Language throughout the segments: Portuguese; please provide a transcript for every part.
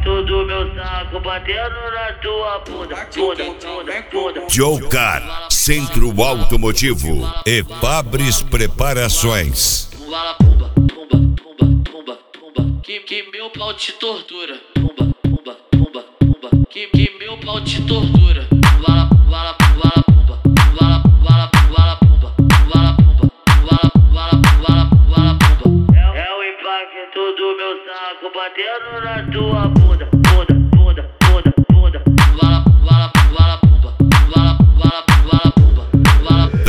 impacto do meu saco batendo na tua bunda, bunda. Jocar, Centro Automotivo e Fabris Preparações. Pumba, pumba, pumba, pumba, pumba. Que meu pau te tortura. Pumba, pumba, pumba, pumba. Que meu pau te tortura. Pumba, pumba, pumba, pumba. Pumba, pumba, pumba, pumba. Pumba, pumba, pumba, pumba. É o impacto do meu saco batendo na tua bunda, bunda, bunda, bunda, bunda. Pumba, pumba, pumba, pumba. Pumba, pumba, pumba, pumba.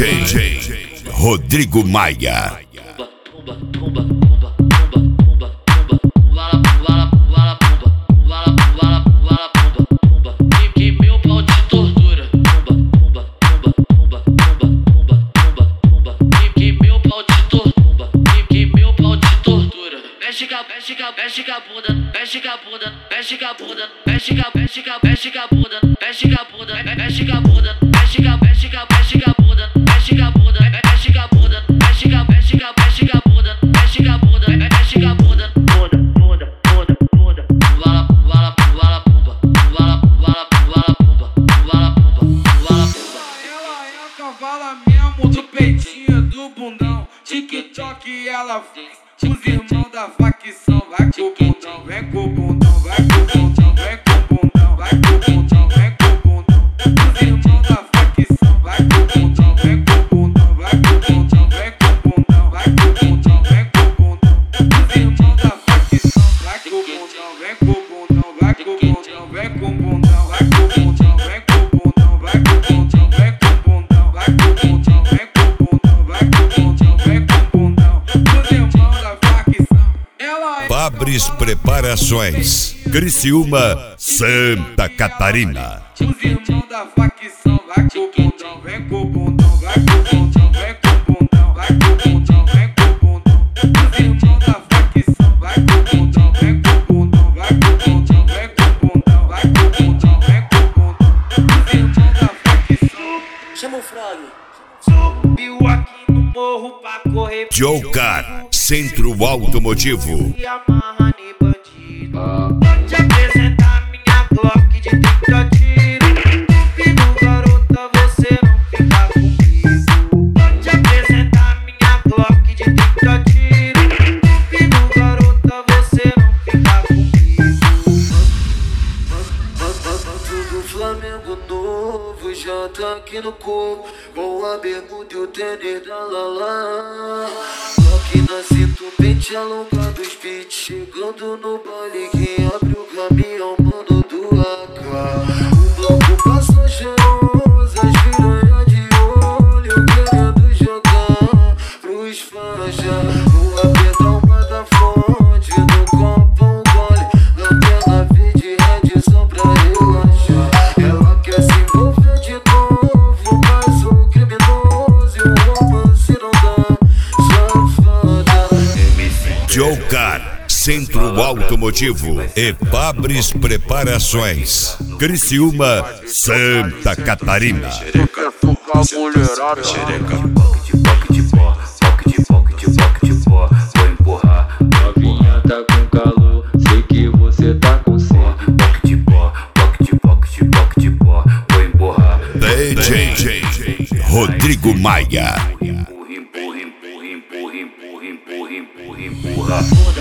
DJ Rodrigo Maia. Pumba, pumba, pumba, pumba, pumba, pumba. Vala, vala, vala, pumba. Vala, vala, vala, pumba, pumba. Que meu pau te tortura. Pumba, pumba, pumba, pumba, pumba, pumba, pumba, pumba. Que meu pau te tortura. Que meu pau te tortura. Mexe com a bunda, mexe com a bunda, mexe com a bunda, mexe com a bunda, mexe com a bunda, mexe com a bunda, mexe com a bunda, mexe com a bunda, mexe com a bunda, mexe com a bunda, mexe com a bunda, mexe com a bunda, mexe com a bunda, mexe com a bunda, mexe com a bunda, bunda, bunda, bunda, bunda. Vala, vala, vala, pumba, vala, vala, vala, pumba, vala, pumba, vala, pumba. Ela é a cavala mesmo do peitinho do bundão. TikTok ela fez. Os irmãos da facção vai com o bundão, vem com o bundão, vai com o bundão, vem com o bundão, vai com o bundão, vem com o bundão. Os irmãos da facção vai com o bundão, vem com o bundão, vai com o bundão, vem com o bundão, vai com o bundão, vem com o bundão. Os irmãos da facção vai com o bundão, vem com o bundão, vai com o bundão, vem com o bundão, vai com o bundão, vem com o bundão, vai com o bundão, vem com o bundão, vai com o bundão, vem com o bundão, vai com o bundão, vem com o bundão. Os irmãos da facção, ela é Fabris Preparações, Criciúma, Santa Catarina. os irmãos da facção vai com o bundão, vem com o bundão, vai com o bundão, vem com o bundão, vai com o bundão, vem com o bundão. Os irmãos da facção vai com o bundão, vem com o bundão, vai com o bundão, vem com o bundão, vai com o bundão, vem com o bundão. Os irmãos da facção Chama o Frog. subiu aqui no morro pra correr. Jocar, Centro Automotivo. E amarra em bandido. Vou te apresentar minha Glock de 30 tiros. Duvido, garota, você não fica comigo. Vou te apresentar minha Glock de 30 tiros. Duvido, garota, você não fica comigo. Banco do Flamengo novo já tá aqui no corpo, com a bermuda e o tênis da Lala. Aqui na cintura, pente alongado, os beats chegando no baile. Quem abre o caminhão, mano do AK. O banco passou cheiroso, as piranha de olho, querendo jogar pros fanja. Rua Pedrão, da fonte, no copo um gole, lanterna verde red só pra relaxar. Ela quer se envolver de novo, mas o criminoso e o romance não dá. Safada, Jocar, Centro Automotivo e Fabris Preparações, Criciúma, Santa Catarina. Xereca, mulherada, xereca. Boque de pó, vou empurrar. Novinha tá com calor, sei que você tá com sede. Boque de pó, vou empurrar. DJ Rodrigo Maia. Empurra, empurra, empurra, empurra, empurra, empurra, empurra.